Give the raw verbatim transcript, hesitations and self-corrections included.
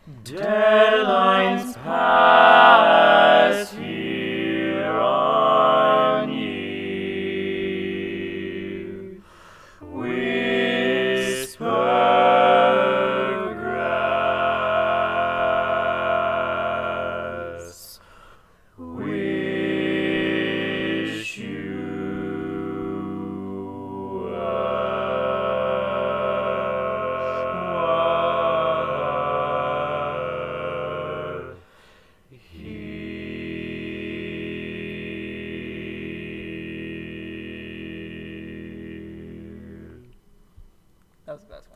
Deadlines pass here on you. Whisper grass. Wish you were here. That was the best one.